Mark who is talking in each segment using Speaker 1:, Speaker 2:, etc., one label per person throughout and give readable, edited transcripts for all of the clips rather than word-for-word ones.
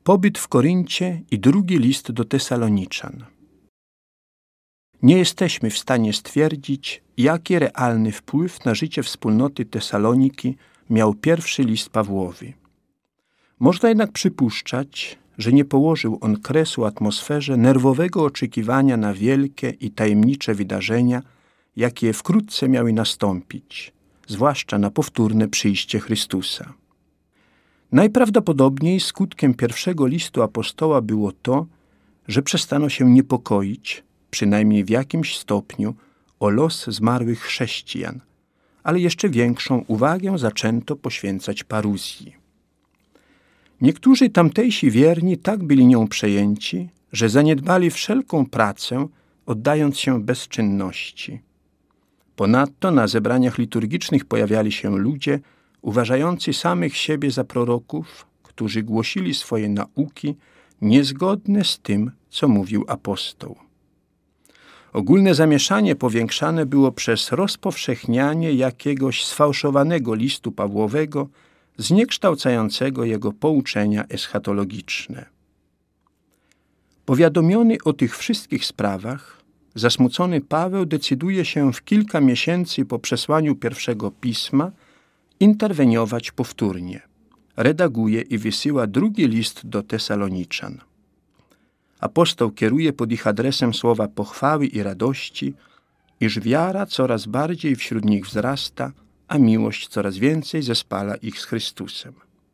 Speaker 1: Pobyt w Koryncie i drugi list do Tesaloniczan. Nie jesteśmy w stanie stwierdzić, jaki realny wpływ na życie wspólnoty Tesaloniki miał pierwszy list Pawłowy. Można jednak przypuszczać, że nie położył on kresu atmosferze nerwowego oczekiwania na wielkie i tajemnicze wydarzenia, jakie wkrótce miały nastąpić, zwłaszcza na powtórne przyjście Chrystusa. Najprawdopodobniej skutkiem pierwszego listu apostoła było to, że przestano się niepokoić, przynajmniej w jakimś stopniu, o los zmarłych chrześcijan, ale jeszcze większą uwagę zaczęto poświęcać paruzji. Niektórzy tamtejsi wierni tak byli nią przejęci, że zaniedbali wszelką pracę, oddając się bezczynności. Ponadto na zebraniach liturgicznych pojawiali się ludzie uważający samych siebie za proroków, którzy głosili swoje nauki niezgodne z tym, co mówił apostoł. Ogólne zamieszanie powiększane było przez rozpowszechnianie jakiegoś sfałszowanego listu Pawłowego, zniekształcającego jego pouczenia eschatologiczne. Powiadomiony o tych wszystkich sprawach, zasmucony Paweł decyduje się w kilka miesięcy po przesłaniu pierwszego pisma interweniować powtórnie. Redaguje i wysyła drugi list do Tesaloniczan. Apostoł kieruje pod ich adresem słowa pochwały i radości, iż wiara coraz bardziej wśród nich wzrasta, a miłość coraz więcej zespala ich z Chrystusem.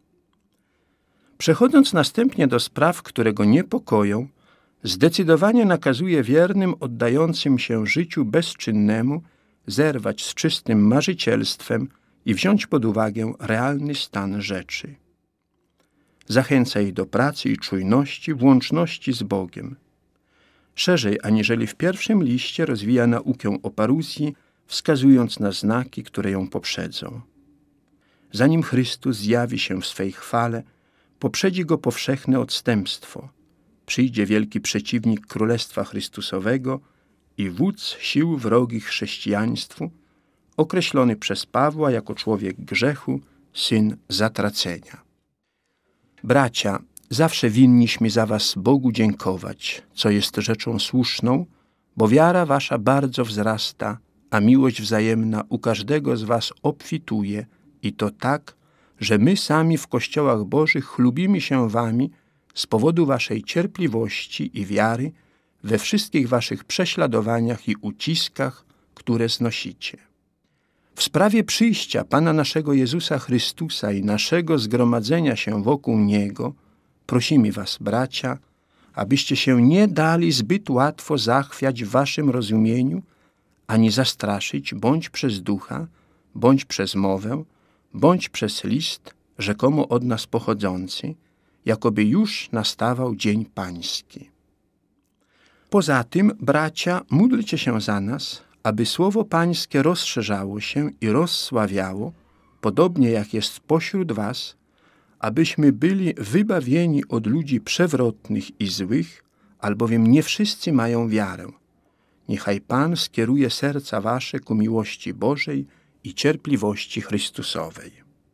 Speaker 1: Przechodząc następnie do spraw, które go niepokoją, zdecydowanie nakazuje wiernym oddającym się życiu bezczynnemu zerwać z czystym marzycielstwem i wziąć pod uwagę realny stan rzeczy. Zachęca ich do pracy i czujności w łączności z Bogiem. Szerzej aniżeli w pierwszym liście rozwija naukę o paruzji, wskazując na znaki, które ją poprzedzą. Zanim Chrystus zjawi się w swej chwale, poprzedzi go powszechne odstępstwo. Przyjdzie wielki przeciwnik Królestwa Chrystusowego i wódz sił wrogich chrześcijaństwu, określony przez Pawła jako człowiek grzechu, syn zatracenia. Bracia, zawsze winniśmy za was Bogu dziękować, co jest rzeczą słuszną, bo wiara wasza bardzo wzrasta, a miłość wzajemna u każdego z was obfituje i to tak, że my sami w kościołach Bożych chlubimy się wami z powodu waszej cierpliwości i wiary we wszystkich waszych prześladowaniach i uciskach, które znosicie. W sprawie przyjścia Pana naszego Jezusa Chrystusa i naszego zgromadzenia się wokół Niego prosimy was, bracia, abyście się nie dali zbyt łatwo zachwiać w waszym rozumieniu, ani zastraszyć bądź przez ducha, bądź przez mowę, bądź przez list, rzekomo od nas pochodzący, jakoby już nastawał dzień pański. Poza tym, bracia, módlcie się za nas, aby słowo pańskie rozszerzało się i rozsławiało, podobnie jak jest pośród was, abyśmy byli wybawieni od ludzi przewrotnych i złych, albowiem nie wszyscy mają wiarę. Niechaj Pan skieruje serca wasze ku miłości Bożej i cierpliwości Chrystusowej.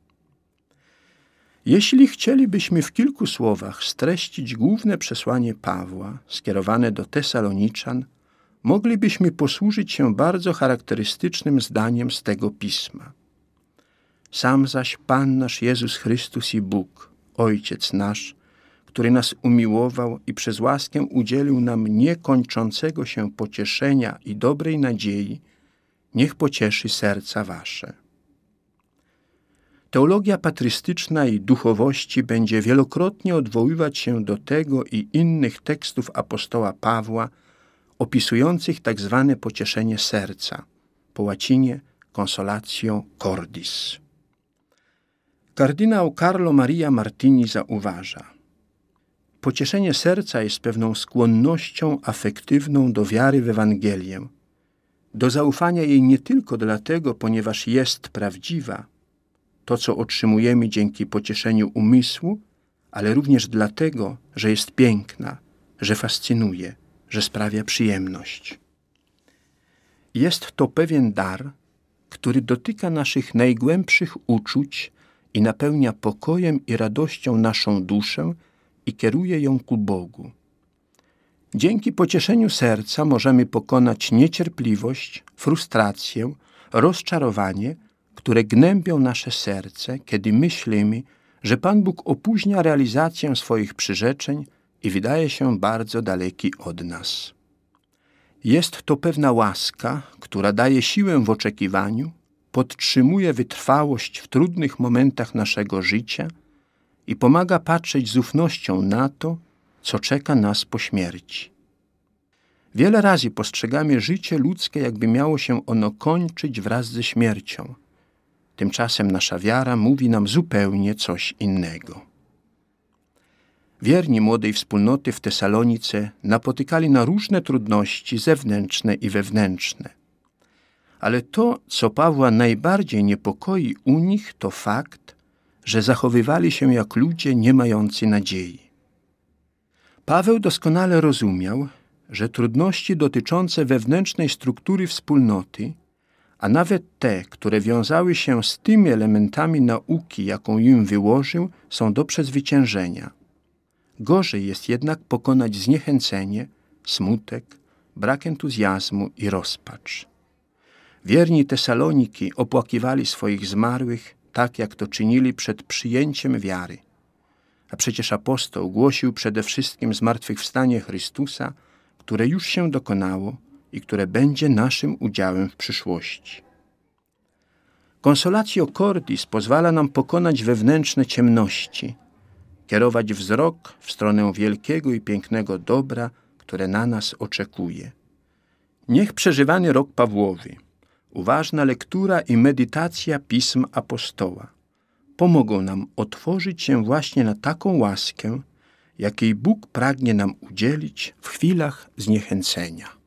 Speaker 1: Jeśli chcielibyśmy w kilku słowach streścić główne przesłanie Pawła skierowane do Tesaloniczan, moglibyśmy posłużyć się bardzo charakterystycznym zdaniem z tego pisma. Sam zaś Pan nasz Jezus Chrystus i Bóg, Ojciec nasz, który nas umiłował i przez łaskę udzielił nam niekończącego się pocieszenia i dobrej nadziei, niech pocieszy serca wasze. Teologia patrystyczna i duchowości będzie wielokrotnie odwoływać się do tego i innych tekstów apostoła Pawła opisujących tak zwane pocieszenie serca, po łacinie consolatio cordis. Kardynał Carlo Maria Martini zauważa: pocieszenie serca jest pewną skłonnością afektywną do wiary w Ewangelię, do zaufania jej nie tylko dlatego, ponieważ jest prawdziwa, to co otrzymujemy dzięki pocieszeniu umysłu, ale również dlatego, że jest piękna, że fascynuje, że sprawia przyjemność. Jest to pewien dar, który dotyka naszych najgłębszych uczuć i napełnia pokojem i radością naszą duszę i kieruje ją ku Bogu. Dzięki pocieszeniu serca możemy pokonać niecierpliwość, frustrację, rozczarowanie, które gnębią nasze serce, kiedy myślimy, że Pan Bóg opóźnia realizację swoich przyrzeczeń i wydaje się bardzo daleki od nas. Jest to pewna łaska, która daje siłę w oczekiwaniu, podtrzymuje wytrwałość w trudnych momentach naszego życia i pomaga patrzeć z ufnością na to, co czeka nas po śmierci. Wiele razy postrzegamy życie ludzkie, jakby miało się ono kończyć wraz ze śmiercią. Tymczasem nasza wiara mówi nam zupełnie coś innego. Wierni młodej wspólnoty w Tesalonice napotykali na różne trudności zewnętrzne i wewnętrzne. Ale to, co Pawła najbardziej niepokoi u nich, to fakt, że zachowywali się jak ludzie nie mający nadziei. Paweł doskonale rozumiał, że trudności dotyczące wewnętrznej struktury wspólnoty, a nawet te, które wiązały się z tymi elementami nauki, jaką im wyłożył, są do przezwyciężenia. Gorzej jest jednak pokonać zniechęcenie, smutek, brak entuzjazmu i rozpacz. Wierni Tesaloniki opłakiwali swoich zmarłych, tak jak to czynili przed przyjęciem wiary. A przecież apostoł głosił przede wszystkim zmartwychwstanie Chrystusa, które już się dokonało i które będzie naszym udziałem w przyszłości. Consolatio Cordis pozwala nam pokonać wewnętrzne ciemności, kierować wzrok w stronę wielkiego i pięknego dobra, które na nas oczekuje. Niech przeżywany rok Pawłowy, uważna lektura i medytacja pism apostoła pomogą nam otworzyć się właśnie na taką łaskę, jakiej Bóg pragnie nam udzielić w chwilach zniechęcenia.